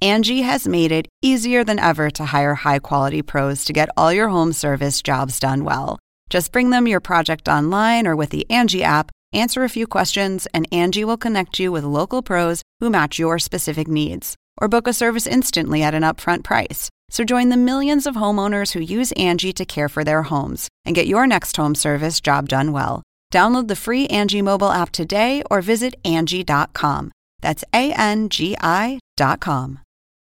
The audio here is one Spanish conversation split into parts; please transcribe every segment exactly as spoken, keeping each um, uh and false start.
Angie has made it easier than ever to hire high-quality pros to get all your home service jobs done well. Just bring them your project online or with the Angie app, answer a few questions, and Angie will connect you with local pros who match your specific needs. Or book a service instantly at an upfront price. So join the millions of homeowners who use Angie to care for their homes and get your next home service job done well. Download the free Angie mobile app today or visit Angie dot com. That's A N G I dot com.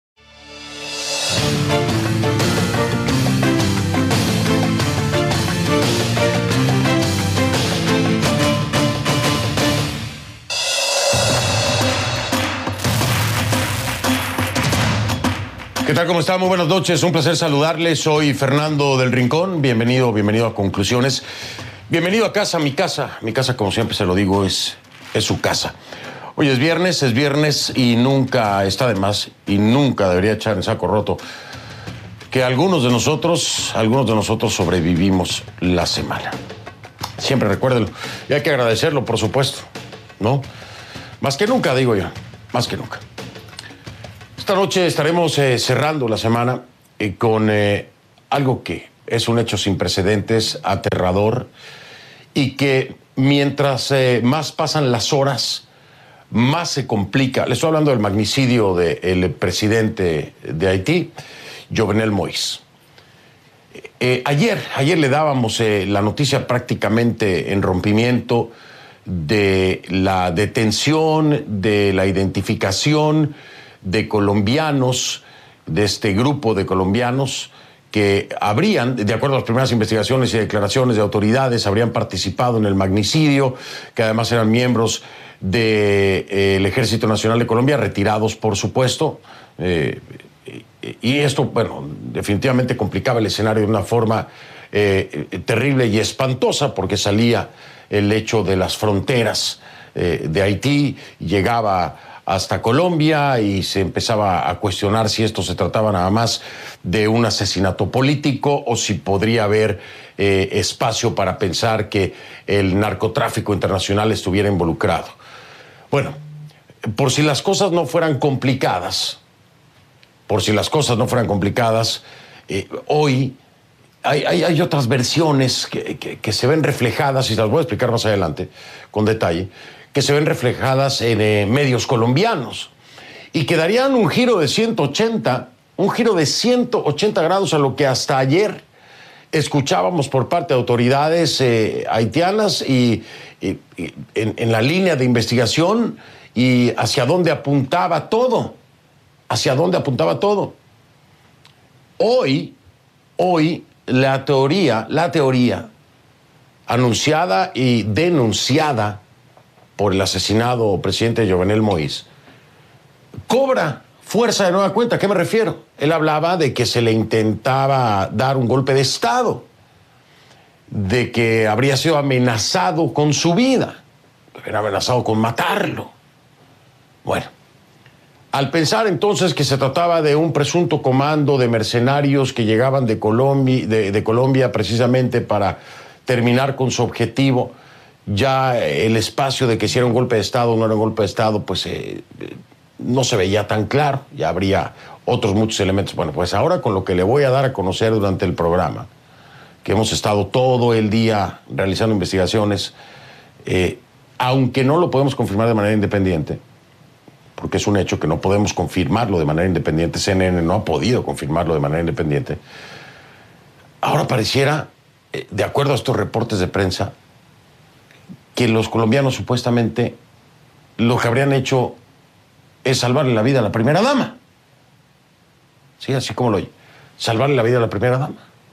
¿Qué tal? ¿Cómo están? Muy buenas noches. Un placer saludarles. Soy Fernando del Rincón. Bienvenido, bienvenido a Conclusiones. Bienvenido a casa, mi casa. Mi casa, como siempre se lo digo, es, es su casa. Hoy es viernes, es viernes y nunca está de más y nunca debería echar en saco roto que algunos de nosotros, algunos de nosotros sobrevivimos la semana. Siempre recuérdenlo. Y hay que agradecerlo, por supuesto, ¿no? Más que nunca, digo yo. Más que nunca. Esta noche estaremos eh, cerrando la semana eh, con eh, algo que es un hecho sin precedentes, aterrador, y que mientras eh, más pasan las horas, más se complica. Le estoy hablando del magnicidio del presidente de Haití, Jovenel Moïse. Eh, ayer, ayer le dábamos eh, la noticia prácticamente en rompimiento de la detención, de la identificación de colombianos, de este grupo de colombianos que habrían, de acuerdo a las primeras investigaciones y declaraciones de autoridades, habrían participado en el magnicidio, que además eran miembros del de, eh, Ejército Nacional de Colombia, retirados por supuesto, eh, y esto, bueno, definitivamente complicaba el escenario de una forma eh, terrible y espantosa, porque salía el hecho de las fronteras eh, de Haití, llegaba hasta Colombia y se empezaba a cuestionar si esto se trataba nada más de un asesinato político o si podría haber eh, espacio para pensar que el narcotráfico internacional estuviera involucrado. Bueno, por si las cosas no fueran complicadas, por si las cosas no fueran complicadas, eh, hoy hay, hay, hay otras versiones que, que, que se ven reflejadas, y las voy a explicar más adelante con detalle, que se ven reflejadas en eh, medios colombianos y que darían un giro de ciento ochenta, un giro de ciento ochenta grados a lo que hasta ayer escuchábamos por parte de autoridades eh, haitianas y, y, y en, en la línea de investigación y hacia dónde apuntaba todo, hacia dónde apuntaba todo. Hoy, hoy la teoría, la teoría anunciada y denunciada por el asesinado presidente Jovenel Moïse, cobra fuerza de nueva cuenta. ¿A qué me refiero? Él hablaba de que se le intentaba dar un golpe de Estado, de que habría sido amenazado con su vida, que habría amenazado con matarlo. Bueno, al pensar entonces que se trataba de un presunto comando de mercenarios que llegaban de Colombia, de, de Colombia precisamente para terminar con su objetivo, ya el espacio de que si era un golpe de Estado o no era un golpe de Estado, pues eh, no se veía tan claro, ya habría otros muchos elementos. Bueno, pues ahora con lo que le voy a dar a conocer durante el programa, que hemos estado todo el día realizando investigaciones, eh, aunque no lo podemos confirmar de manera independiente, porque es un hecho que no podemos confirmarlo de manera independiente, C N N no ha podido confirmarlo de manera independiente, ahora pareciera, eh, de acuerdo a estos reportes de prensa, que los colombianos supuestamente lo que habrían hecho es salvarle la vida a la primera dama. Sí, así como lo oye. Salvarle la vida a la primera dama.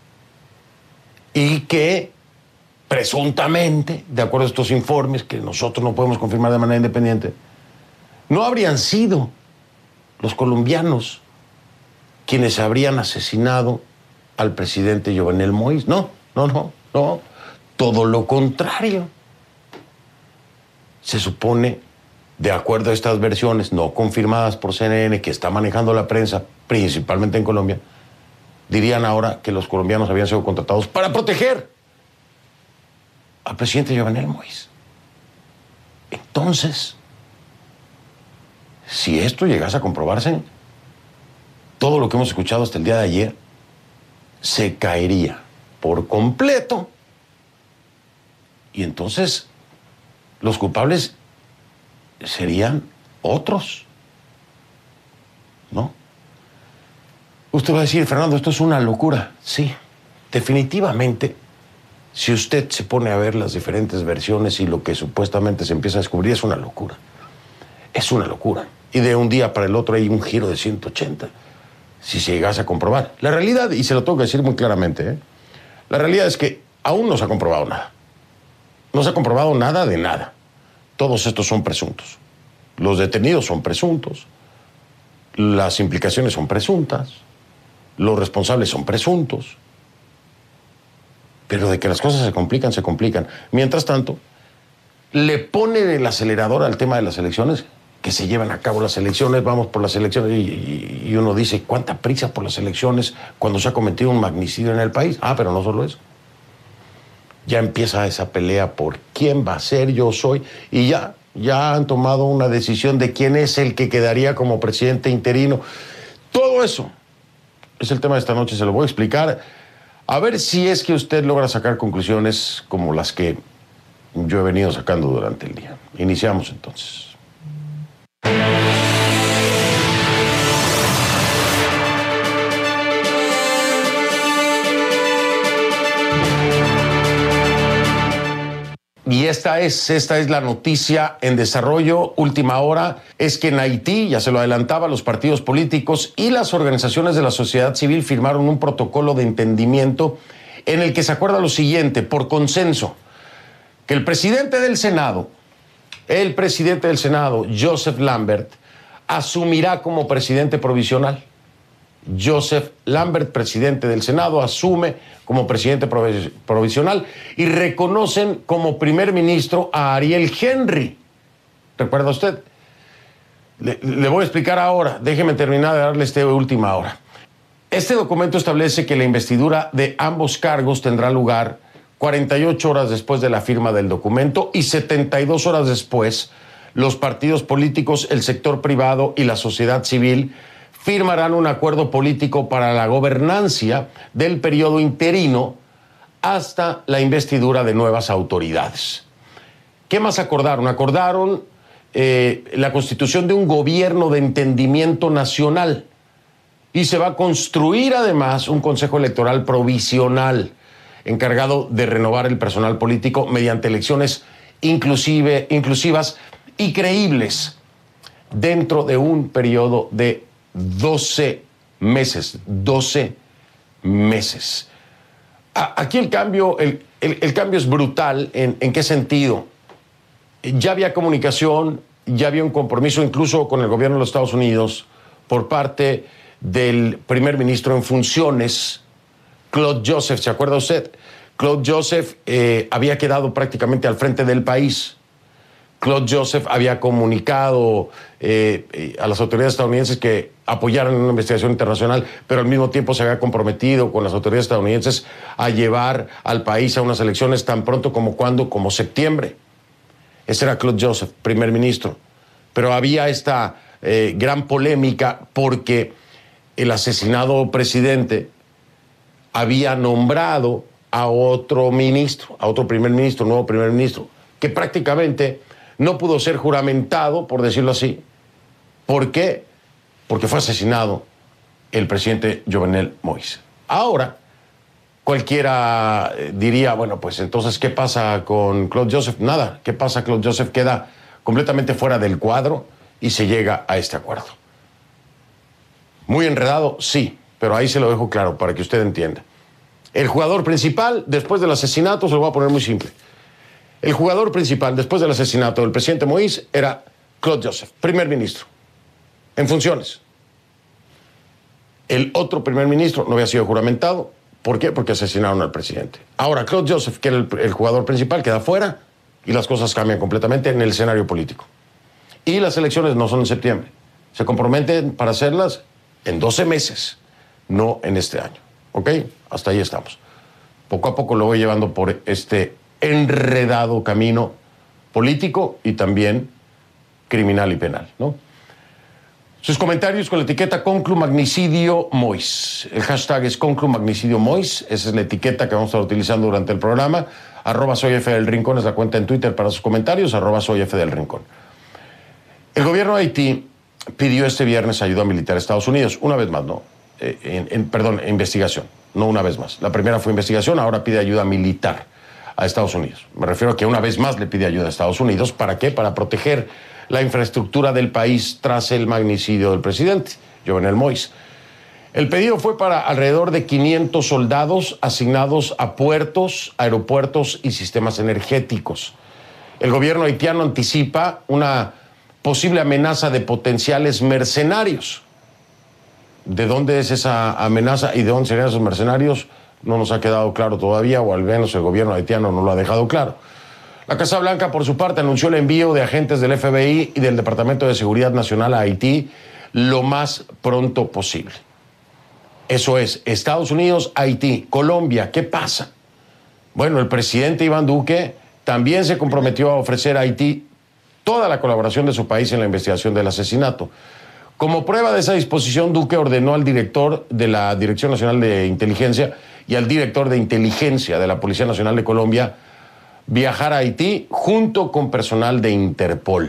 Y que presuntamente, de acuerdo a estos informes que nosotros no podemos confirmar de manera independiente, no habrían sido los colombianos quienes habrían asesinado al presidente Jovenel Moïse. No, no, no, no. Todo lo contrario. Se supone, de acuerdo a estas versiones no confirmadas por C N N, que está manejando la prensa, principalmente en Colombia, dirían ahora que los colombianos habían sido contratados para proteger al presidente Jovenel Moïse. Entonces, si esto llegase a comprobarse, todo lo que hemos escuchado hasta el día de ayer se caería por completo. Y entonces los culpables serían otros, ¿no? Usted va a decir, Fernando, esto es una locura. Sí, definitivamente, si usted se pone a ver las diferentes versiones y lo que supuestamente se empieza a descubrir, es una locura. Es una locura. Y de un día para el otro hay un giro de ciento ochenta, si se llegase a comprobar. La realidad, y se lo tengo que decir muy claramente, ¿eh? La realidad es que aún no se ha comprobado nada. No se ha comprobado nada de nada. Todos estos son presuntos. Los detenidos son presuntos. Las implicaciones son presuntas. Los responsables son presuntos. Pero de que las cosas se complican, se complican. Mientras tanto, le ponen el acelerador al tema de las elecciones, que se llevan a cabo las elecciones, vamos por las elecciones, y, y, y uno dice, ¿cuánta prisa por las elecciones cuando se ha cometido un magnicidio en el país? Ah, pero no solo eso. Ya empieza esa pelea por quién va a ser, yo soy, y ya, ya han tomado una decisión de quién es el que quedaría como presidente interino. Todo eso es el tema de esta noche, se lo voy a explicar. A ver si es que usted logra sacar conclusiones como las que yo he venido sacando durante el día. Iniciamos entonces. Y esta es, esta es la noticia en desarrollo, última hora, es que en Haití, ya se lo adelantaba, los partidos políticos y las organizaciones de la sociedad civil firmaron un protocolo de entendimiento en el que se acuerda lo siguiente, por consenso, que el presidente del Senado, el presidente del Senado, Joseph Lambert, asumirá como presidente provisional. Joseph Lambert, presidente del Senado, asume como presidente provisional y reconocen como primer ministro a Ariel Henry. ¿Recuerda usted? Le, le voy a explicar ahora. Déjeme terminar de darle esta última hora. Este documento establece que la investidura de ambos cargos tendrá lugar cuarenta y ocho horas después de la firma del documento y setenta y dos horas después, los partidos políticos, el sector privado y la sociedad civil firmarán un acuerdo político para la gobernancia del periodo interino hasta la investidura de nuevas autoridades. ¿Qué más acordaron? Acordaron eh, la constitución de un gobierno de entendimiento nacional y se va a construir además un consejo electoral provisional encargado de renovar el personal político mediante elecciones inclusive, inclusivas y creíbles dentro de un periodo de doce meses, doce meses. Aquí el cambio, el, el, el cambio es brutal. ¿En, ¿En qué sentido? Ya había comunicación, ya había un compromiso incluso con el gobierno de los Estados Unidos por parte del primer ministro en funciones, Claude Joseph. ¿Se acuerda usted? Claude Joseph eh, había quedado prácticamente al frente del país. Claude Joseph había comunicado eh, a las autoridades estadounidenses que apoyaran una investigación internacional, pero al mismo tiempo se había comprometido con las autoridades estadounidenses a llevar al país a unas elecciones tan pronto como cuando, como septiembre. Ese era Claude Joseph, primer ministro. Pero había esta eh, gran polémica porque el asesinado presidente había nombrado a otro ministro, a otro primer ministro, nuevo primer ministro, que prácticamente no pudo ser juramentado, por decirlo así. ¿Por qué? Porque fue asesinado el presidente Jovenel Moïse. Ahora, cualquiera diría, bueno, pues entonces, ¿qué pasa con Claude Joseph? Nada. ¿Qué pasa? Claude Joseph queda completamente fuera del cuadro y se llega a este acuerdo. Muy enredado, sí, pero ahí se lo dejo claro para que usted entienda. El jugador principal, después del asesinato, se lo voy a poner muy simple. El jugador principal, después del asesinato del presidente Moïse, era Claude Joseph, primer ministro, en funciones. El otro primer ministro no había sido juramentado. ¿Por qué? Porque asesinaron al presidente. Ahora, Claude Joseph, que era el, el jugador principal, queda fuera y las cosas cambian completamente en el escenario político. Y las elecciones no son en septiembre. Se comprometen para hacerlas en doce meses, no en este año. ¿Ok? Hasta ahí estamos. Poco a poco lo voy llevando por este enredado camino político y también criminal y penal, ¿no? Sus comentarios con la etiqueta Conclu Magnicidio Mois. El hashtag es Conclu Magnicidio Mois. Esa es la etiqueta que vamos a estar utilizando durante el programa. Arroba soy F del Rincón es la cuenta en Twitter para sus comentarios. Arroba soy F del Rincón. El gobierno de Haití pidió este viernes ayuda militar a Estados Unidos. Una vez más, ¿no? Eh, en, en, perdón, investigación. No una vez más. La primera fue investigación, ahora pide ayuda militar a Estados Unidos. Me refiero a que una vez más le pide ayuda a Estados Unidos. ¿Para qué? Para proteger la infraestructura del país tras el magnicidio del presidente, Jovenel Moïse. El pedido fue para alrededor de quinientos soldados asignados a puertos, aeropuertos y sistemas energéticos. El gobierno haitiano anticipa una posible amenaza de potenciales mercenarios. ¿De dónde es esa amenaza y de dónde serían esos mercenarios? No nos ha quedado claro todavía, o al menos el gobierno haitiano no lo ha dejado claro. La Casa Blanca, por su parte, anunció el envío de agentes del F B I y del Departamento de Seguridad Nacional a Haití lo más pronto posible. Eso es, Estados Unidos, Haití, Colombia, ¿qué pasa? Bueno, el presidente Iván Duque también se comprometió a ofrecer a Haití toda la colaboración de su país en la investigación del asesinato. Como prueba de esa disposición, Duque ordenó al director de la Dirección Nacional de Inteligencia y al director de Inteligencia de la Policía Nacional de Colombia viajar a Haití junto con personal de Interpol.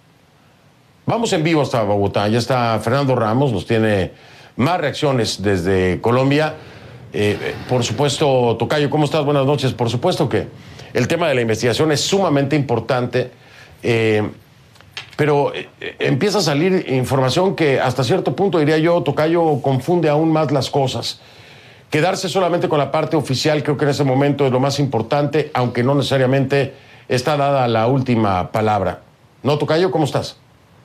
Vamos en vivo hasta Bogotá. Ya está Fernando Ramos, nos tiene más reacciones desde Colombia. Eh, por supuesto, Tocayo, ¿cómo estás? Buenas noches. Por supuesto que el tema de la investigación es sumamente importante, eh, pero eh, empieza a salir información que hasta cierto punto, diría yo, Tocayo, confunde aún más las cosas. Quedarse solamente con la parte oficial creo que en ese momento es lo más importante, aunque no necesariamente está dada la última palabra. ¿No, Tocayo? ¿Cómo estás?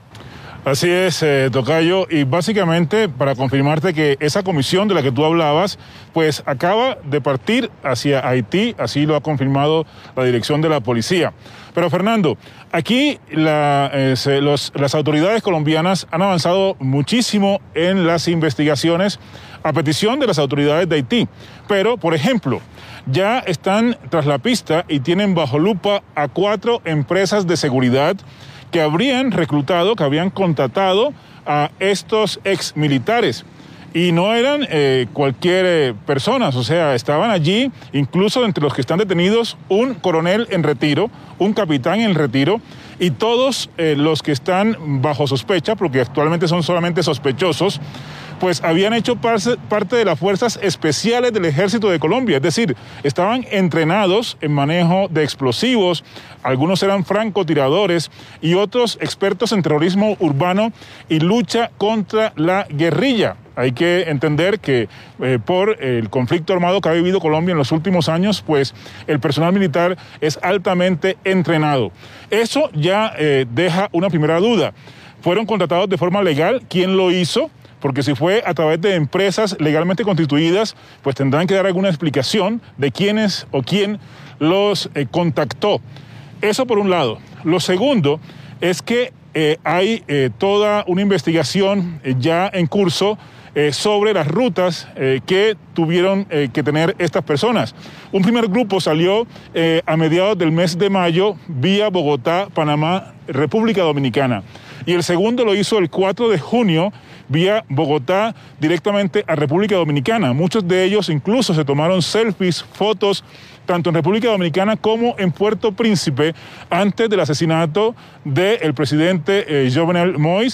Así es, eh, Tocayo, y básicamente para confirmarte que esa comisión de la que tú hablabas, pues acaba de partir hacia Haití, así lo ha confirmado la dirección de la policía. Pero Fernando, aquí la, eh, se, los, las autoridades colombianas han avanzado muchísimo en las investigaciones a petición de las autoridades de Haití. Pero, por ejemplo, ya están tras la pista y tienen bajo lupa a cuatro empresas de seguridad que habrían reclutado, que habían contratado a estos ex militares. Y no eran eh, cualquier eh, personas, o sea, estaban allí, incluso entre los que están detenidos, un coronel en retiro, un capitán en retiro, y todos eh, los que están bajo sospecha, porque actualmente son solamente sospechosos, pues habían hecho parte, parte de las fuerzas especiales del Ejército de Colombia, es decir, estaban entrenados en manejo de explosivos, algunos eran francotiradores y otros expertos en terrorismo urbano y lucha contra la guerrilla. Hay que entender que eh, por el conflicto armado que ha vivido Colombia en los últimos años, pues el personal militar es altamente entrenado. Eso ya eh, deja una primera duda. ¿Fueron contratados de forma legal? ¿Quién lo hizo? Porque si fue a través de empresas legalmente constituidas, pues tendrán que dar alguna explicación de quiénes o quién los eh, contactó. Eso por un lado. Lo segundo es que eh, hay eh, toda una investigación eh, ya en curso eh, sobre las rutas eh, que tuvieron eh, que tener estas personas. Un primer grupo salió eh, a mediados del mes de mayo vía Bogotá, Panamá, República Dominicana. Y el segundo lo hizo el cuatro de junio vía Bogotá directamente a República Dominicana. Muchos de ellos incluso se tomaron selfies, fotos, tanto en República Dominicana como en Puerto Príncipe, antes del asesinato del presidente eh, Jovenel Moïse.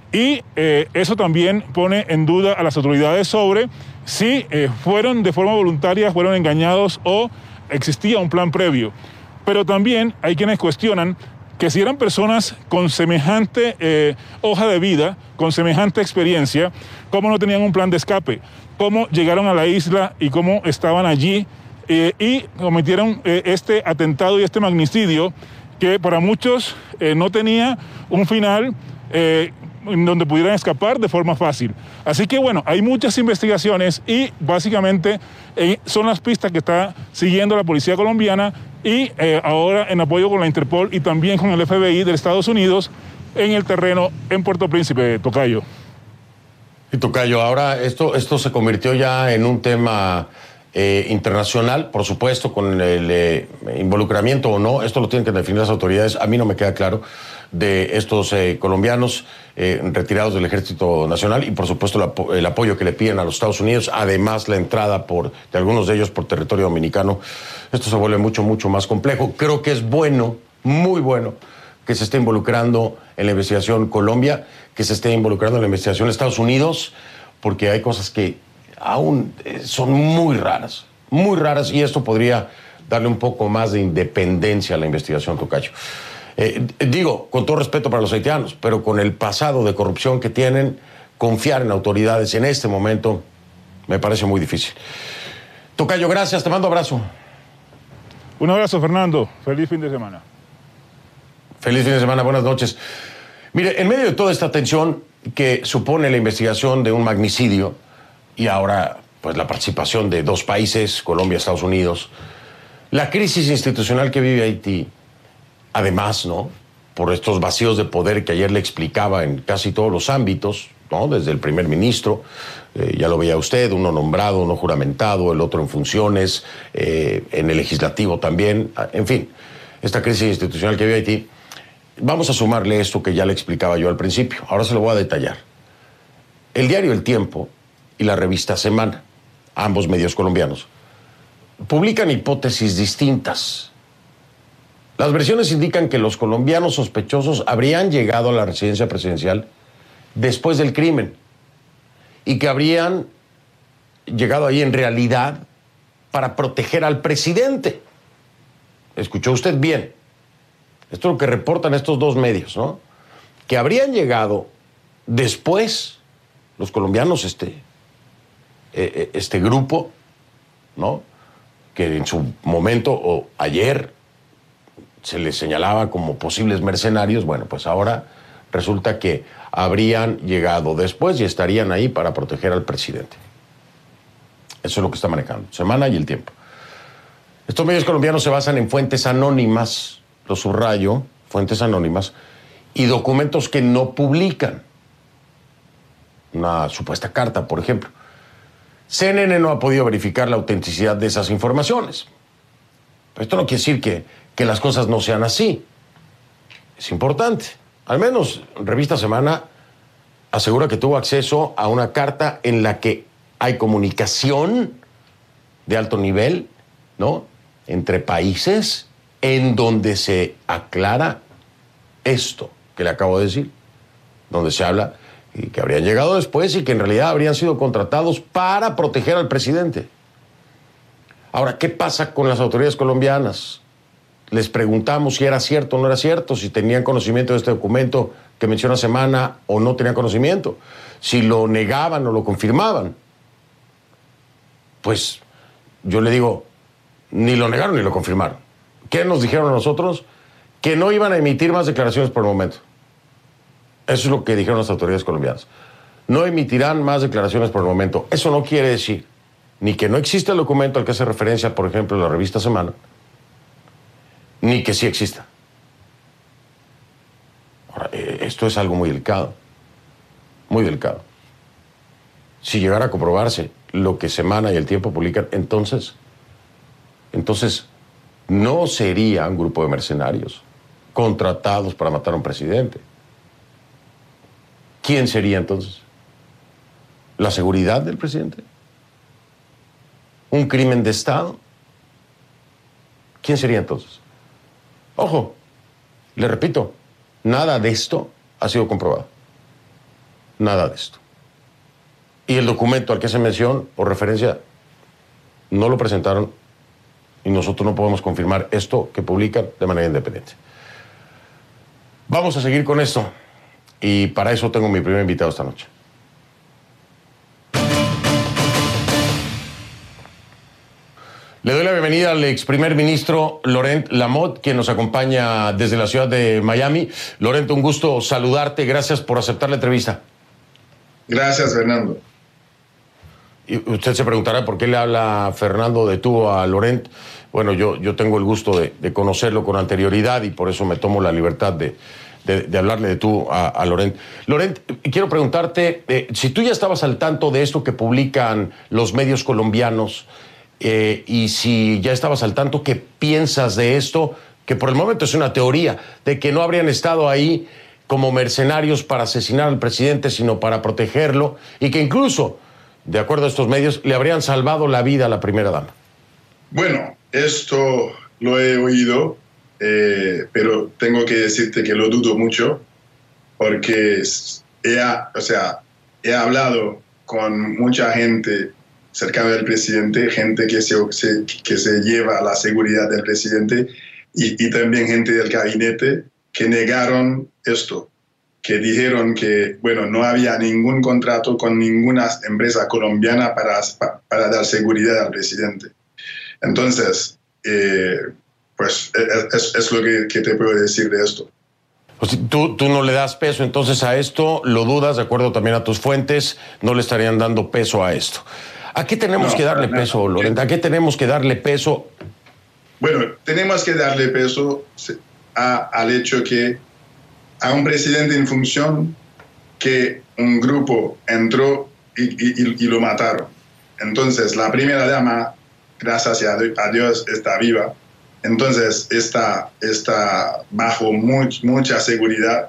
Y eh, eso también pone en duda a las autoridades sobre si eh, fueron de forma voluntaria, fueron engañados o existía un plan previo. Pero también hay quienes cuestionan que si eran personas con semejante eh, hoja de vida, con semejante experiencia, ¿cómo no tenían un plan de escape? ¿Cómo llegaron a la isla y cómo estaban allí eh, y cometieron eh, este atentado y este magnicidio que para muchos eh, no tenía un final eh, en donde pudieran escapar de forma fácil? Así que bueno, hay muchas investigaciones y básicamente eh, son las pistas que está siguiendo la policía colombiana y eh, ahora en apoyo con la Interpol y también con el F B I de Estados Unidos en el terreno en Puerto Príncipe, Tocayo. Y Tocayo, ahora esto, esto se convirtió ya en un tema eh, internacional, por supuesto, con el eh, involucramiento o no, esto lo tienen que definir las autoridades, a mí no me queda claro, de estos eh, colombianos eh, retirados del Ejército Nacional y por supuesto el, apo el apoyo que le piden a los Estados Unidos, además la entrada por, de algunos de ellos por territorio dominicano. Esto se vuelve mucho, mucho más complejo. Creo que es bueno, muy bueno, que se esté involucrando en la investigación Colombia, que se esté involucrando en la investigación Estados Unidos, porque hay cosas que aún son muy raras, muy raras, y esto podría darle un poco más de independencia a la investigación, tocayo. Eh, digo, con todo respeto para los haitianos, pero con el pasado de corrupción que tienen, confiar en autoridades en este momento me parece muy difícil. Tocayo, gracias, te mando abrazo. Un abrazo, Fernando. Feliz fin de semana. Feliz fin de semana, buenas noches. Mire, en medio de toda esta tensión que supone la investigación de un magnicidio y ahora pues la participación de dos países, Colombia y Estados Unidos, la crisis institucional que vive Haití, además, ¿no?, por estos vacíos de poder que ayer le explicaba en casi todos los ámbitos, ¿no?, desde el primer ministro, eh, ya lo veía usted, uno nombrado, uno juramentado, el otro en funciones, eh, en el legislativo también, en fin, esta crisis institucional que vive Haití. Vamos a sumarle esto que ya le explicaba yo al principio, ahora se lo voy a detallar. El diario El Tiempo y la revista Semana, ambos medios colombianos, publican hipótesis distintas. Las versiones indican que los colombianos sospechosos habrían llegado a la residencia presidencial después del crimen y que habrían llegado ahí en realidad para proteger al presidente. ¿Escuchó usted bien? Esto es lo que reportan estos dos medios, ¿no? Que habrían llegado después los colombianos, este, este grupo, ¿no?, que en su momento o ayer se les señalaba como posibles mercenarios. Bueno, pues ahora resulta que habrían llegado después y estarían ahí para proteger al presidente. Eso es lo que está manejando Semana y El Tiempo. Estos medios colombianos se basan en fuentes anónimas, lo subrayo, fuentes anónimas, y documentos que no publican. Una supuesta carta, por ejemplo. C N N no ha podido verificar la autenticidad de esas informaciones. Pero esto no quiere decir que, que las cosas no sean así. Es importante. Al menos Revista Semana asegura que tuvo acceso a una carta en la que hay comunicación de alto nivel, ¿no?, entre países, en donde se aclara esto que le acabo de decir, donde se habla y que habrían llegado después y que en realidad habrían sido contratados para proteger al presidente. Ahora, ¿qué pasa con las autoridades colombianas? Les preguntamos si era cierto o no era cierto, si tenían conocimiento de este documento que menciona Semana o no tenían conocimiento, si lo negaban o lo confirmaban. Pues yo le digo, ni lo negaron ni lo confirmaron. ¿Qué nos dijeron a nosotros? Que no iban a emitir más declaraciones por el momento. Eso es lo que dijeron las autoridades colombianas. No emitirán más declaraciones por el momento. Eso no quiere decir ni que no existe el documento al que hace referencia, por ejemplo, la revista Semana, ni que sí exista. Ahora, esto es algo muy delicado, muy delicado. Si llegara a comprobarse lo que Semana y El Tiempo publican, entonces, entonces no sería un grupo de mercenarios contratados para matar a un presidente. ¿Quién sería entonces? ¿La seguridad del presidente? ¿Un crimen de Estado? ¿Quién sería entonces? Ojo, le repito, nada de esto ha sido comprobado. Nada de esto. Y el documento al que se menciona o referencia no lo presentaron y nosotros no podemos confirmar esto que publican de manera independiente. Vamos a seguir con esto y para eso tengo mi primer invitado esta noche. Le doy la bienvenida al ex primer ministro Laurent Lamothe, quien nos acompaña desde la ciudad de Miami. Laurent, un gusto saludarte. Gracias por aceptar la entrevista. Gracias, Fernando. Y usted se preguntará por qué le habla Fernando de tú a Laurent. Bueno, yo, yo tengo el gusto de, de conocerlo con anterioridad y por eso me tomo la libertad de, de, de hablarle de tú a, a Laurent. Laurent, quiero preguntarte, eh, si tú ya estabas al tanto de esto que publican los medios colombianos, Eh, y si ya estabas al tanto, ¿qué piensas de esto? Que por el momento es una teoría, de que no habrían estado ahí como mercenarios para asesinar al presidente, sino para protegerlo, y que incluso, de acuerdo a estos medios, le habrían salvado la vida a la primera dama. Bueno, esto lo he oído, eh, pero tengo que decirte que lo dudo mucho, porque he, o sea, he hablado con mucha gente cercana del presidente, gente que se, se, que se lleva la seguridad del presidente, y, y también gente del gabinete que negaron esto, que dijeron que, bueno, no había ningún contrato con ninguna empresa colombiana para, para dar seguridad al presidente. Entonces, eh, pues es, es lo que, que te puedo decir de esto. Pues tú, tú no le das peso entonces a esto, lo dudas, de acuerdo también a tus fuentes, no le estarían dando peso a esto. ¿A qué tenemos no, que darle peso, Lorent? ¿A qué tenemos que darle peso? Bueno, tenemos que darle peso a, al hecho que a un presidente en función que un grupo entró y, y, y lo mataron. Entonces, la primera dama, gracias a Dios, está viva. Entonces, está, está bajo much, mucha seguridad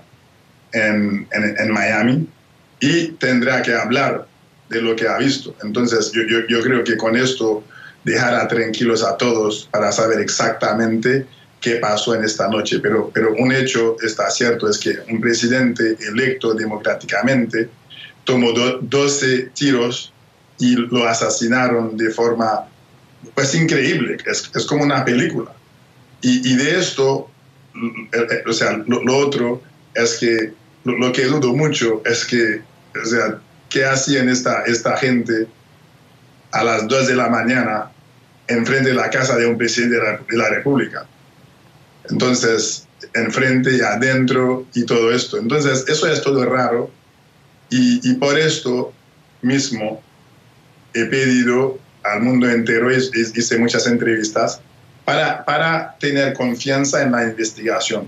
en, en, en Miami y tendrá que hablar de lo que ha visto. Entonces, yo, yo, yo creo que con esto dejará tranquilos a todos para saber exactamente qué pasó en esta noche. Pero, pero un hecho está cierto, es que un presidente electo democráticamente tomó do, doce tiros y lo asesinaron de forma pues increíble, es, es como una película. Y, y de esto, o sea, lo, lo otro es que lo, lo que dudo mucho es que, o sea, ¿qué hacían esta, esta gente a las dos de la mañana enfrente de la casa de un presidente de la, de la República? Entonces, enfrente y adentro y todo esto. Entonces, eso es todo raro y, y por esto mismo he pedido al mundo entero, hice muchas entrevistas, para, para tener confianza en la investigación.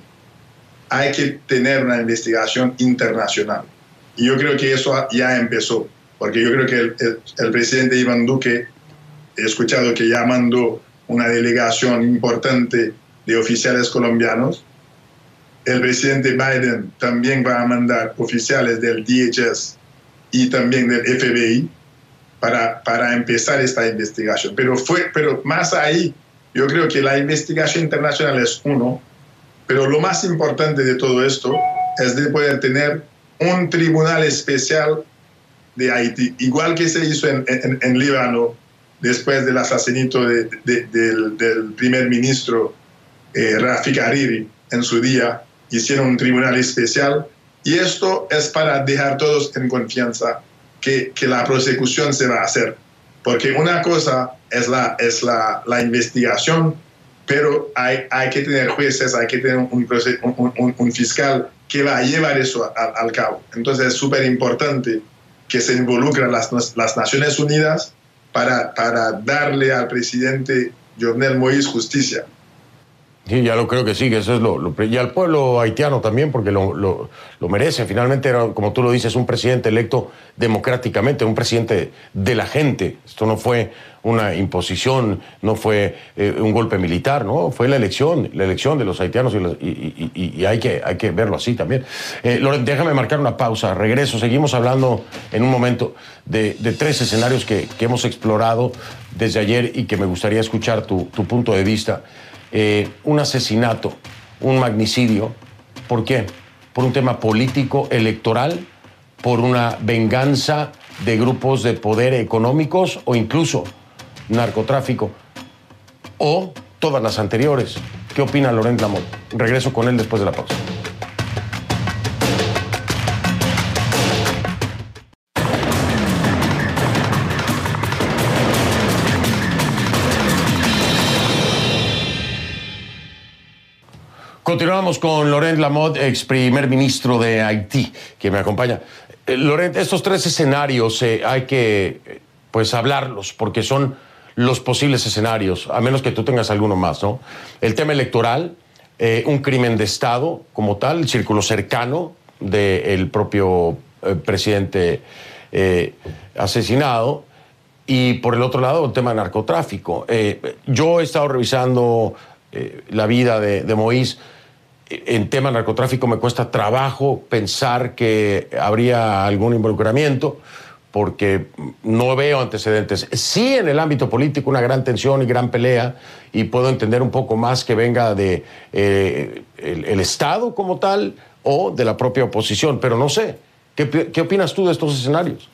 Hay que tener una investigación internacional. Y yo creo que eso ya empezó, porque yo creo que el, el, el presidente Iván Duque, he escuchado que ya mandó una delegación importante de oficiales colombianos. El presidente Biden también va a mandar oficiales del D H S y también del F B I para, para empezar esta investigación. Pero, fue, pero más ahí, yo creo que la investigación internacional es uno, pero lo más importante de todo esto es de poder tener un tribunal especial de Haití, igual que se hizo en, en, en Líbano después del asesinato de, de, del, del primer ministro eh, Rafik Hariri en su día. Hicieron un tribunal especial y esto es para dejar todos en confianza que, que la prosecución se va a hacer, porque una cosa es la, es la, la investigación, pero hay, hay que tener jueces, hay que tener un, un, un, un fiscal que va a llevar eso al, al cabo. Entonces es súper importante que se involucren las, las Naciones Unidas para, para darle al presidente Jovenel Moïse justicia. Sí, ya lo creo que sí, que eso es lo, lo... Y al pueblo haitiano también, porque lo, lo, lo merecen. Finalmente era, como tú lo dices, un presidente electo democráticamente, un presidente de la gente. Esto no fue una imposición, no fue eh, un golpe militar, ¿no? Fue la elección, la elección de los haitianos y, los, y, y, y, y hay, que, hay que verlo así también. Eh, Lorent, déjame marcar una pausa, regreso. Seguimos hablando en un momento de, de tres escenarios que, que hemos explorado desde ayer y que me gustaría escuchar tu, tu punto de vista. Eh, un asesinato, un magnicidio. ¿Por qué? Por un tema político, electoral, por una venganza de grupos de poder económicos o incluso narcotráfico, o todas las anteriores. ¿Qué opina Laurent Lamotte? Regreso con él después de la pausa. Continuamos con Laurent Lamotte, ex primer ministro de Haití, que me acompaña. Eh, Laurent, estos tres escenarios eh, hay que eh, pues hablarlos, porque son los posibles escenarios, a menos que tú tengas alguno más, ¿no? El tema electoral, eh, un crimen de Estado como tal, el círculo cercano del propio eh, presidente eh, asesinado, y por el otro lado el tema de narcotráfico. Eh, yo he estado revisando eh, la vida de, de Moïse. En tema de narcotráfico me cuesta trabajo pensar que habría algún involucramiento, porque no veo antecedentes. Sí, en el ámbito político una gran tensión y gran pelea, y puedo entender un poco más que venga de eh, el, el Estado como tal o de la propia oposición, pero no sé. ¿Qué, qué opinas tú de estos escenarios?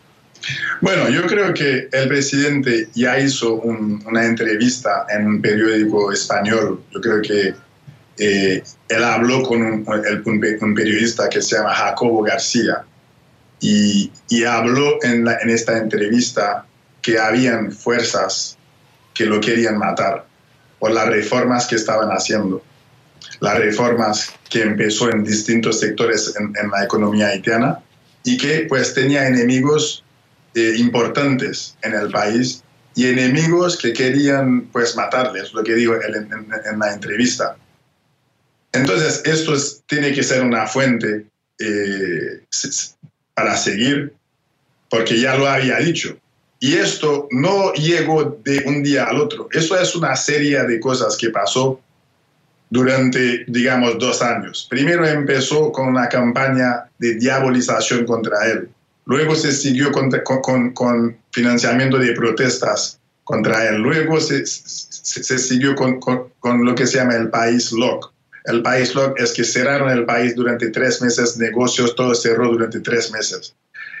Bueno, yo creo que el presidente ya hizo un, una entrevista en un periódico español. Yo creo que eh, él habló con un, el, un periodista que se llama Jacobo García, y, y habló en, la, en esta entrevista que habían fuerzas que lo querían matar por las reformas que estaban haciendo, las reformas que empezó en distintos sectores en, en la economía haitiana, y que pues tenía enemigos eh, importantes en el país y enemigos que querían pues matarles, lo que dijo él en, en, en la entrevista. Entonces esto es, tiene que ser una fuente eh, para seguir, porque ya lo había dicho. Y esto no llegó de un día al otro. Eso es una serie de cosas que pasó durante, digamos, dos años. Primero empezó con una campaña de diabolización contra él. Luego se siguió con, con, con financiamiento de protestas contra él. Luego se, se, se siguió con, con, con lo que se llama el país lock. El país lock es que cerraron el país durante tres meses, negocios, todo cerró durante tres meses.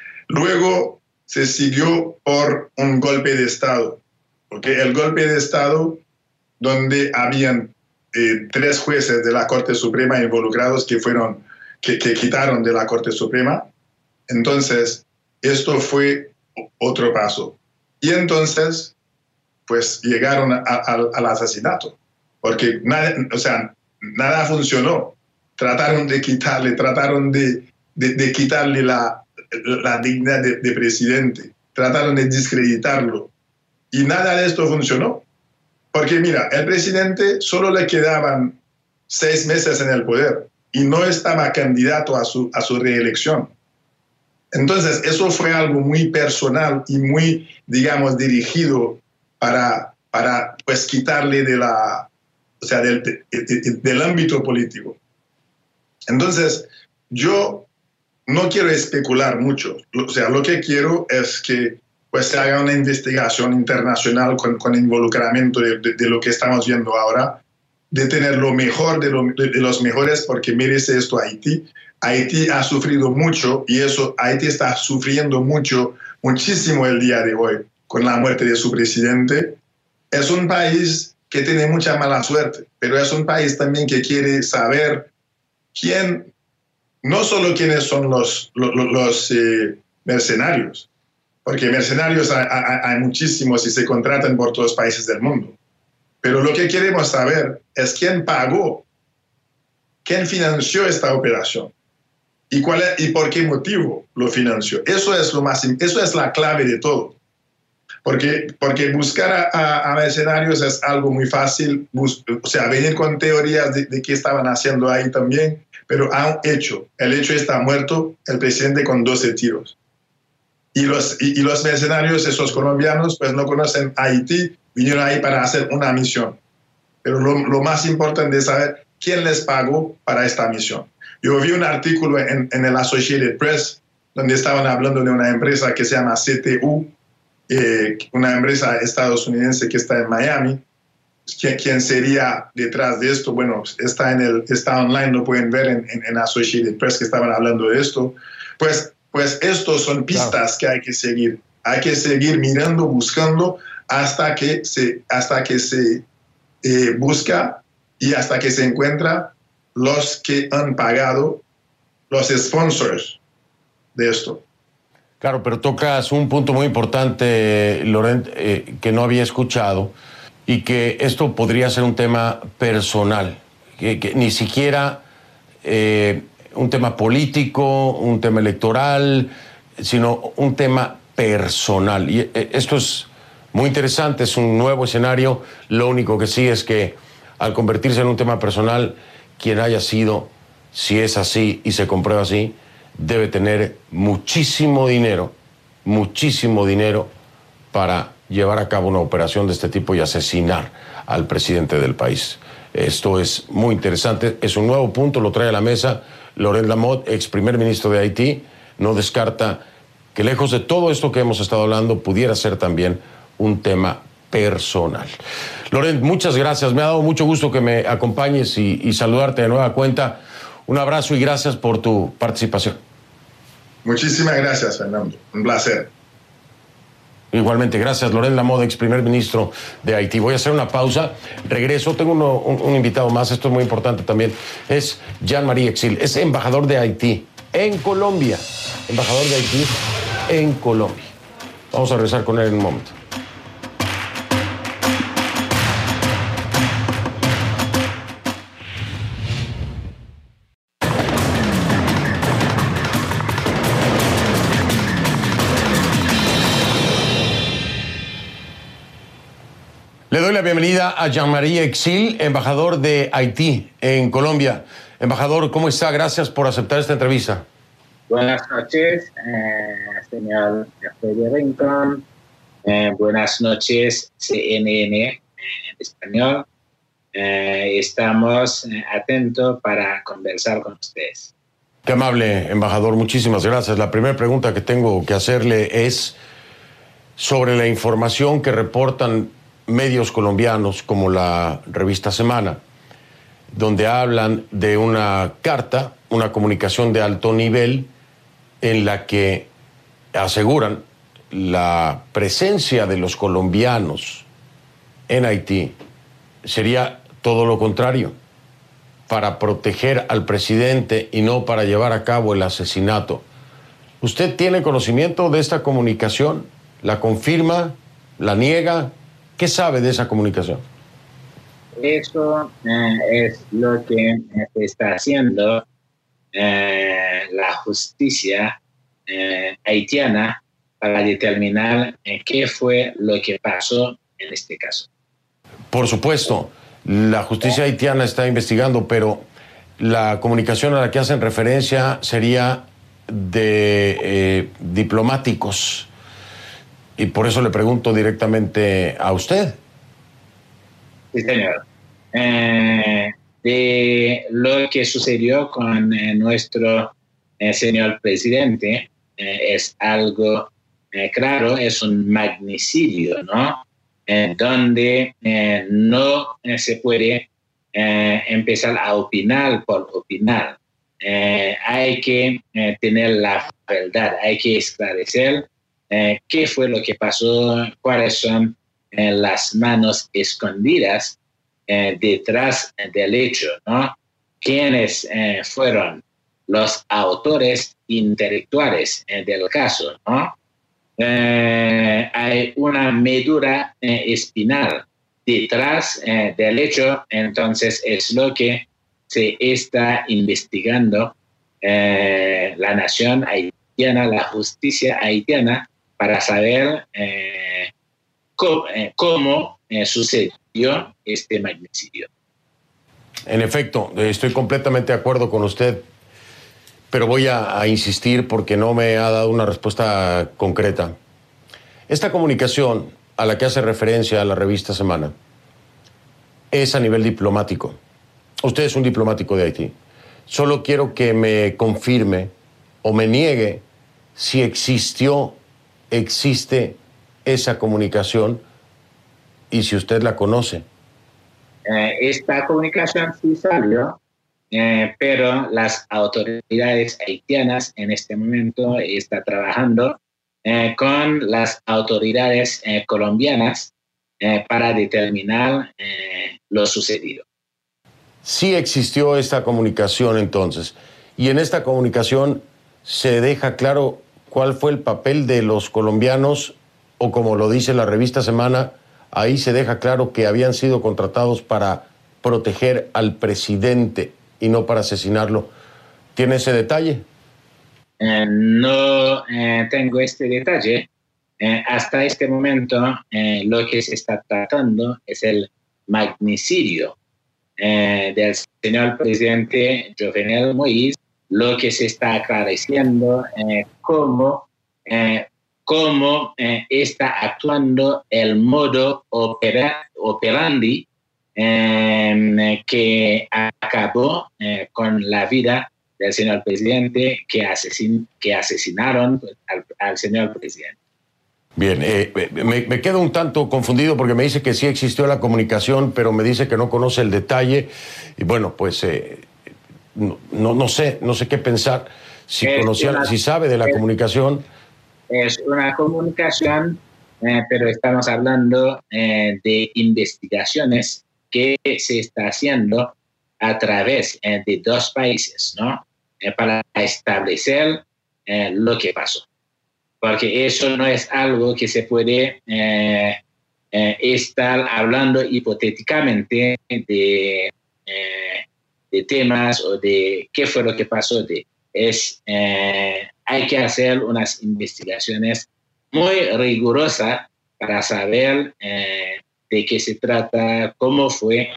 Luego se siguió por un golpe de Estado, porque el golpe de Estado, donde habían eh, tres jueces de la Corte Suprema involucrados que fueron, que, que quitaron de la Corte Suprema. Entonces, esto fue otro paso. Y entonces, pues llegaron a, a, al asesinato, porque nada, o sea, nada funcionó. Trataron de quitarle, trataron de, de, de quitarle la, la dignidad de, de presidente, trataron de descreditarlo, y nada de esto funcionó. Porque mira, el presidente solo le quedaban seis meses en el poder y no estaba candidato a su, a su reelección. Entonces, eso fue algo muy personal y muy, digamos, dirigido para, para pues, quitarle de la, o sea, del, de, de, del ámbito político. Entonces, yo no quiero especular mucho. O sea, lo que quiero es que pues, se haga una investigación internacional con, con involucramiento de, de, de lo que estamos viendo ahora, de tener lo mejor de, lo, de, de los mejores, porque merece esto Haití. Haití ha sufrido mucho, y eso, Haití está sufriendo mucho, muchísimo el día de hoy, con la muerte de su presidente. Es un país que tiene mucha mala suerte, pero es un país también que quiere saber quién, no solo quiénes son los, los, los eh, mercenarios, porque mercenarios hay, hay, hay muchísimos y se contratan por todos los países del mundo. Pero lo que queremos saber es quién pagó, quién financió esta operación y, cuál es, y por qué motivo lo financió. Eso es, lo más, eso es la clave de todo. Porque, porque buscar a, a, a mercenarios es algo muy fácil, bus, o sea, venir con teorías de, de qué estaban haciendo ahí también, pero a un hecho. El hecho está muerto, el presidente con doce tiros. Y los, y, y los mercenarios, esos colombianos, pues no conocen Haití, vinieron ahí para hacer una misión. Pero lo, lo más importante es saber quién les pagó para esta misión. Yo vi un artículo en, en el Associated Press donde estaban hablando de una empresa que se llama C T U, eh, una empresa estadounidense que está en Miami. ¿Quién sería detrás de esto? Bueno, está, en el, está online, lo pueden ver en, en, en Associated Press que estaban hablando de esto. Pues, pues estos son pistas claro. que hay que seguir. Hay que seguir mirando, buscando, hasta que se, hasta que se eh, busca y hasta que se encuentra los que han pagado, los sponsors de esto. Claro, pero tocas un punto muy importante, Laurent, eh, que no había escuchado, y que esto podría ser un tema personal, que, que ni siquiera eh, un tema político, un tema electoral, sino un tema personal. Y eh, esto es muy interesante, es un nuevo escenario. Lo único que sí es que al convertirse en un tema personal, quien haya sido, si es así y se comprueba así, debe tener muchísimo dinero, muchísimo dinero para llevar a cabo una operación de este tipo y asesinar al presidente del país. Esto es muy interesante, es un nuevo punto, lo trae a la mesa Laurent Lamothe, ex primer ministro de Haití. No descarta que lejos de todo esto que hemos estado hablando pudiera ser también un tema personal. Laurent, muchas gracias, me ha dado mucho gusto que me acompañes y, y saludarte de nueva cuenta. Un abrazo y gracias por tu participación. Muchísimas gracias, Fernando, un placer. Igualmente, gracias, Laurent Lamothe, ex primer ministro de Haití. Voy a hacer una pausa, regreso, tengo uno, un, un invitado más, esto es muy importante también, es Jean-Marie Exil, es embajador de Haití en Colombia, embajador de Haití en Colombia. Vamos a regresar con él en un momento. Le doy la bienvenida a Jean-Marie Exil, embajador de Haití en Colombia. Embajador, ¿cómo está? Gracias por aceptar esta entrevista. Buenas noches, eh, señor Freddy Rincón. Eh, buenas noches, C N N en español. Eh, estamos eh, atentos para conversar con ustedes. Qué amable, embajador. Muchísimas gracias. La primera pregunta que tengo que hacerle es sobre la información que reportan medios colombianos como la revista Semana, donde hablan de una carta, una comunicación de alto nivel en la que aseguran la presencia de los colombianos en Haití sería todo lo contrario, para proteger al presidente y no para llevar a cabo el asesinato. ¿Usted tiene conocimiento de esta comunicación? ¿La confirma? ¿La niega? ¿Qué sabe de esa comunicación? Eso eh, es lo que eh, está haciendo eh, la justicia eh, haitiana para determinar eh, qué fue lo que pasó en este caso. Por supuesto, la justicia haitiana está investigando, pero la comunicación a la que hacen referencia sería de eh, diplomáticos. Y por eso le pregunto directamente a usted. Sí, señor. Eh, de lo que sucedió con eh, nuestro eh, señor presidente eh, es algo eh, claro, es un magnicidio, ¿no? Eh, donde eh, no eh, se puede eh, empezar a opinar por opinar. Eh, hay que eh, tener la verdad, hay que esclarecer Eh, qué fue lo que pasó, cuáles son eh, las manos escondidas eh, detrás del hecho, ¿no? Quiénes eh, fueron los autores intelectuales eh, del caso, ¿no? Eh, hay una medula eh, espinal detrás eh, del hecho, entonces es lo que se está investigando eh, la nación haitiana, la justicia haitiana, para saber eh, cómo, eh, cómo eh, sucedió este magnicidio. En efecto, estoy completamente de acuerdo con usted, pero voy a, a insistir porque no me ha dado una respuesta concreta. Esta comunicación a la que hace referencia a la revista Semana es a nivel diplomático. Usted es un diplomático de Haití. Solo quiero que me confirme o me niegue si existió existe esa comunicación y si usted la conoce. Eh, esta comunicación sí salió, eh, pero las autoridades haitianas en este momento están trabajando eh, con las autoridades eh, colombianas eh, para determinar eh, lo sucedido. Sí existió esta comunicación entonces, y en esta comunicación se deja claro cuál fue el papel de los colombianos, o como lo dice la revista Semana, ahí se deja claro que habían sido contratados para proteger al presidente y no para asesinarlo. ¿Tiene ese detalle? Eh, no eh, tengo este detalle. Eh, hasta este momento eh, lo que se está tratando es el magnicidio eh, del señor presidente Jovenel Moïse. Lo que se está aclareciendo eh, cómo eh, cómo eh, está actuando el modo opera, operandi eh, que acabó eh, con la vida del señor presidente, que, asesin, que asesinaron al, al señor presidente. Bien, eh, me, me quedo un tanto confundido porque me dice que sí existió la comunicación, pero me dice que no conoce el detalle. Y bueno, pues eh, no, no, no sé, no sé qué pensar. Si, conocía, una, si sabe de la es, comunicación. Es una comunicación, eh, pero estamos hablando eh, de investigaciones que se está haciendo a través eh, de dos países, ¿no? Eh, para establecer eh, lo que pasó. Porque eso no es algo que se puede eh, eh, estar hablando hipotéticamente de, eh, de temas o de qué fue lo que pasó. De, es, eh, hay que hacer unas investigaciones muy rigurosas para saber eh, de qué se trata, cómo fue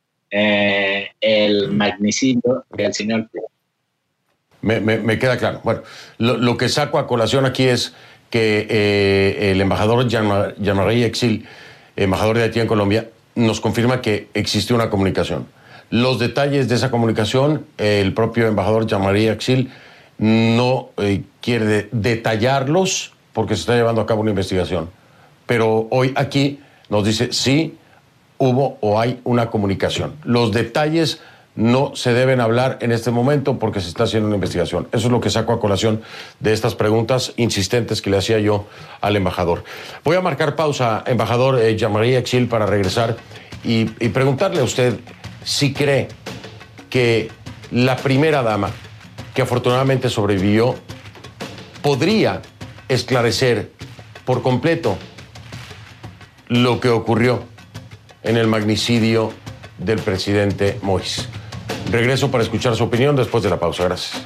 eh, el magnicidio del señor presidente. Me, me, me queda claro. Bueno, lo, lo que saco a colación aquí es que eh, el embajador Jean-Marie Exil, embajador de Haití en Colombia, nos confirma que existió una comunicación. Los detalles de esa comunicación, eh, el propio embajador Jean-Marie Exil no eh, quiere de, detallarlos porque se está llevando a cabo una investigación. Pero hoy aquí nos dice sí hubo o hay una comunicación. Los detalles no se deben hablar en este momento porque se está haciendo una investigación. Eso es lo que saco a colación de estas preguntas insistentes que le hacía yo al embajador. Voy a marcar pausa, embajador eh, Jean-Marie Exil, para regresar y, y preguntarle a usted si cree que la primera dama, que afortunadamente sobrevivió, podría esclarecer por completo lo que ocurrió en el magnicidio del presidente Moïse. Regreso para escuchar su opinión después de la pausa. Gracias.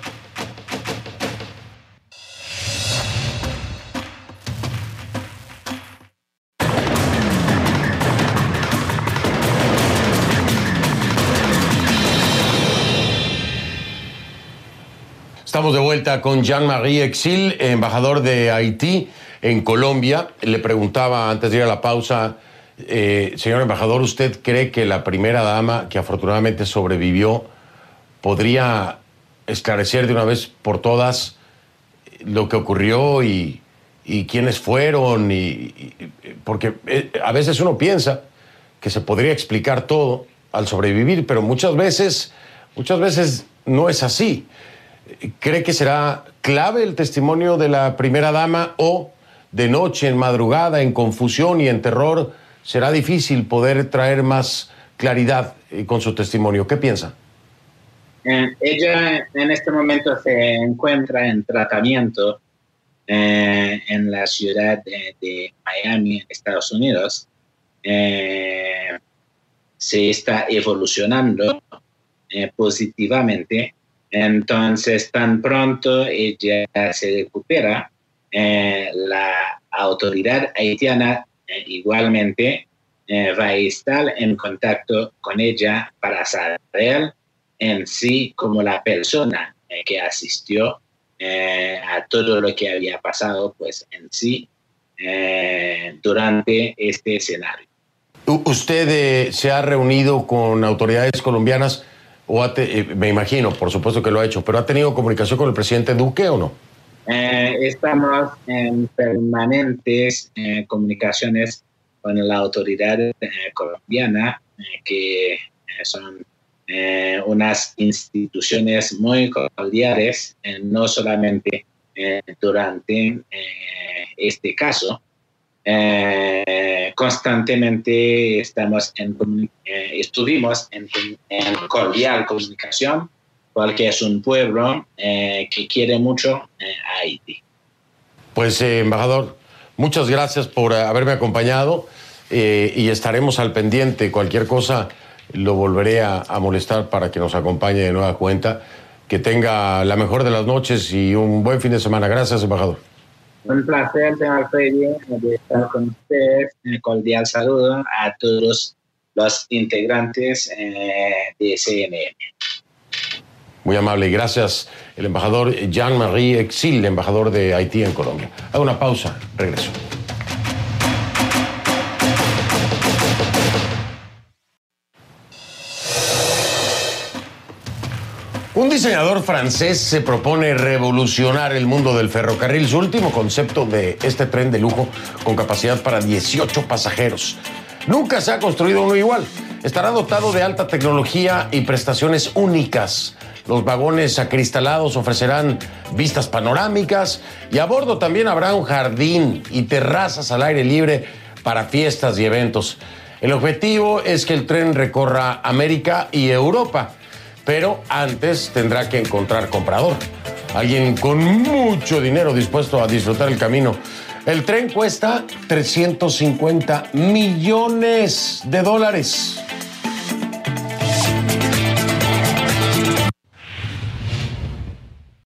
Estamos de vuelta con Jean-Marie Exil, embajador de Haití en Colombia. Le preguntaba antes de ir a la pausa, eh, señor embajador, ¿usted cree que la primera dama, que afortunadamente sobrevivió, podría esclarecer de una vez por todas lo que ocurrió y, y quiénes fueron? Y, y, porque a veces uno piensa que se podría explicar todo al sobrevivir, pero muchas veces, muchas veces no es así. ¿Cree que será clave el testimonio de la primera dama o de noche, en madrugada, en confusión y en terror, será difícil poder traer más claridad con su testimonio? ¿Qué piensa? Eh, ella en este momento se encuentra en tratamiento eh, en la ciudad de, de Miami, en Estados Unidos. Eh, se está evolucionando eh, positivamente. Entonces, tan pronto ella se recupera, eh, la autoridad haitiana eh, igualmente eh, va a estar en contacto con ella para saber en sí como la persona eh, que asistió eh, a todo lo que había pasado, pues en sí, eh, durante este escenario. ¿Usted eh, se ha reunido con autoridades colombianas? O ha te, eh, me imagino, por supuesto que lo ha hecho, pero ¿ha tenido comunicación con el presidente Duque o no? Eh, estamos en permanentes eh, comunicaciones con la autoridad eh, colombiana, eh, que eh, son eh, unas instituciones muy cordiales, eh, no solamente eh, durante eh, este caso. Eh, constantemente estamos en, eh, estuvimos en, en cordial comunicación, porque es un pueblo eh, que quiere mucho eh, a Haití. Pues, eh, embajador, muchas gracias por haberme acompañado eh, y estaremos al pendiente. Cualquier cosa lo volveré a, a molestar para que nos acompañe de nueva cuenta. Que tenga la mejor de las noches y un buen fin de semana. Gracias, embajador. Un placer, señor Freddy, de estar con ustedes. Un cordial saludo a todos los integrantes eh, de C N N. Muy amable y gracias el embajador Jean-Marie Exil, embajador de Haití en Colombia. Hago una pausa, regreso. Un diseñador francés se propone revolucionar el mundo del ferrocarril. Su último concepto de este tren de lujo con capacidad para dieciocho pasajeros. Nunca se ha construido uno igual. Estará dotado de alta tecnología y prestaciones únicas. Los vagones acristalados ofrecerán vistas panorámicas y a bordo también habrá un jardín y terrazas al aire libre para fiestas y eventos. El objetivo es que el tren recorra América y Europa, pero antes tendrá que encontrar comprador. Alguien con mucho dinero dispuesto a disfrutar el camino. El tren cuesta trescientos cincuenta millones de dólares.